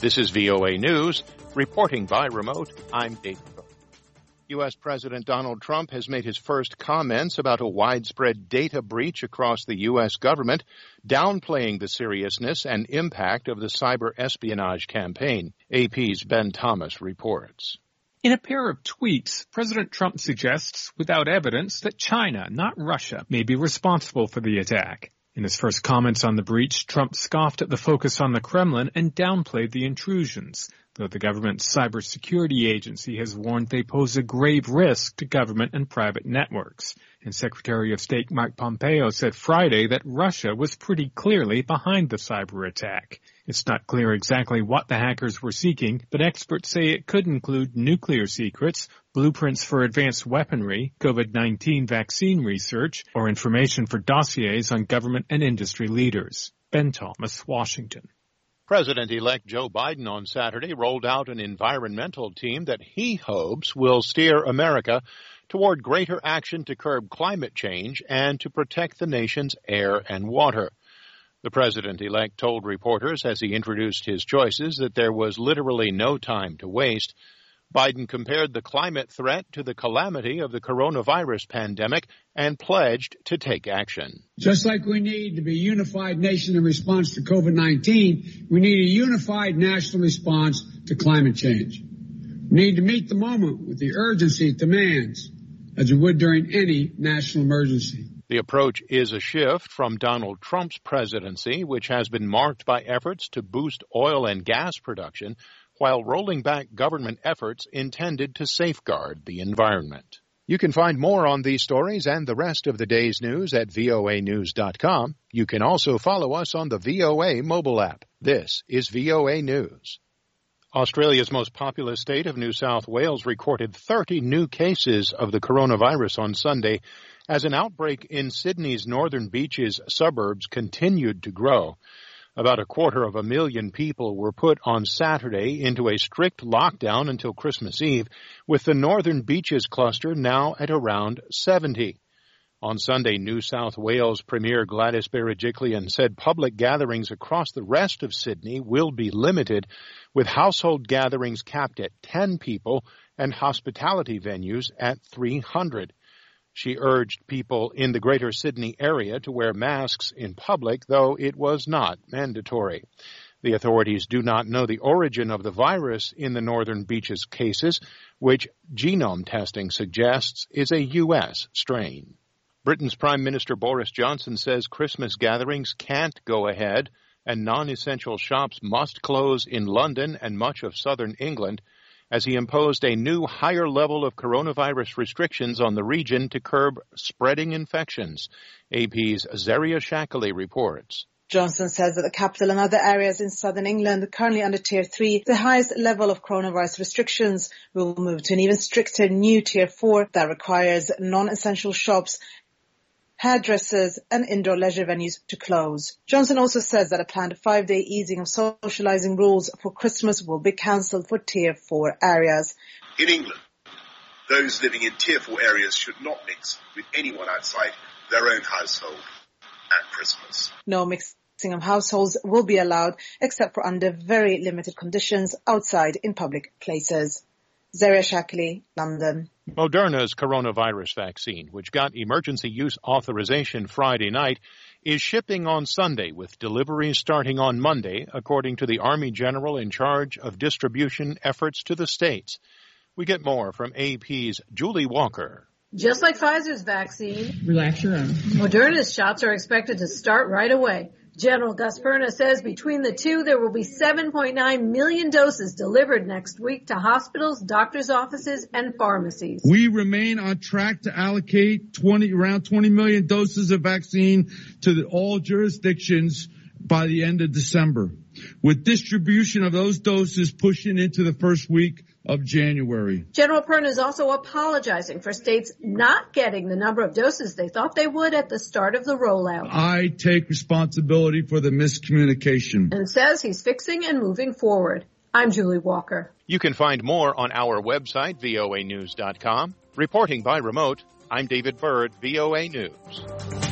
This is VOA News. Reporting by remote, I'm David Burke. U.S. President Donald Trump has made his first comments about a widespread data breach across the U.S. government, downplaying the seriousness and impact of the cyber espionage campaign. AP's Ben Thomas reports. In a pair of tweets, President Trump suggests, without evidence, that China, not Russia, may be responsible for the attack. In his first comments on the breach, Trump scoffed at the focus on the Kremlin and downplayed the intrusions, though the government's cybersecurity agency has warned they pose a grave risk to government and private networks. And Secretary of State Mike Pompeo said Friday that Russia was pretty clearly behind the cyber attack. It's not clear exactly what the hackers were seeking, but experts say it could include nuclear secrets, blueprints for advanced weaponry, COVID-19 vaccine research, or information for dossiers on government and industry leaders. Ben Thomas, Washington. President-elect Joe Biden on Saturday rolled out an environmental team that he hopes will steer America toward greater action to curb climate change and to protect the nation's air and water. The president-elect told reporters as he introduced his choices that there was literally no time to waste. Biden compared the climate threat to the calamity of the coronavirus pandemic and pledged to take action. Just like we need to be a unified nation in response to COVID-19, we need a unified national response to climate change. We need to meet the moment with the urgency it demands, as we would during any national emergency. The approach is a shift from Donald Trump's presidency, which has been marked by efforts to boost oil and gas production, while rolling back government efforts intended to safeguard the environment. You can find more on these stories and the rest of the day's news at voanews.com. You can also follow us on the VOA mobile app. This is VOA News. Australia's most populous state of New South Wales recorded 30 new cases of the coronavirus on Sunday as an outbreak in Sydney's Northern Beaches suburbs continued to grow. About 250,000 people were put on Saturday into a strict lockdown until Christmas Eve, with the Northern Beaches cluster now at around 70. On Sunday, New South Wales Premier Gladys Berejiklian said public gatherings across the rest of Sydney will be limited, with household gatherings capped at 10 people and hospitality venues at 300. She urged people in the Greater Sydney area to wear masks in public, though it was not mandatory. The authorities do not know the origin of the virus in the Northern Beaches cases, which genome testing suggests is a U.S. strain. Britain's Prime Minister Boris Johnson says Christmas gatherings can't go ahead and non-essential shops must close in London and much of southern England, as he imposed a new higher level of coronavirus restrictions on the region to curb spreading infections. AP's Zaria Shackley reports. Johnson says that the capital and other areas in southern England are currently under Tier 3, the highest level of coronavirus restrictions. We will move to an even stricter new Tier 4 that requires non-essential shops, hairdressers and indoor leisure venues to close. Johnson also says that a planned 5-day easing of socialising rules for Christmas will be cancelled for Tier 4 areas. In England, those living in Tier 4 areas should not mix with anyone outside their own household at Christmas. No mixing of households will be allowed except for under very limited conditions outside in public places. Zaria Shackley, London. Moderna's coronavirus vaccine, which got emergency use authorization Friday night, is shipping on Sunday, with deliveries starting on Monday, according to the Army General in charge of distribution efforts to the states. We get more from AP's Julie Walker. Just like Pfizer's vaccine, relax your own. Moderna's shots are expected to start right away. General Gus Perna says between the two, there will be 7.9 million doses delivered next week to hospitals, doctors' offices, and pharmacies. We remain on track to allocate around 20 million doses of vaccine to all jurisdictions by the end of December, with distribution of those doses pushing into the first week of January. General Perna is also apologizing for states not getting the number of doses they thought they would at the start of the rollout. I take responsibility for the miscommunication. And says he's fixing and moving forward. I'm Julie Walker. You can find more on our website, voanews.com. Reporting by remote, I'm David Byrd, VOA News.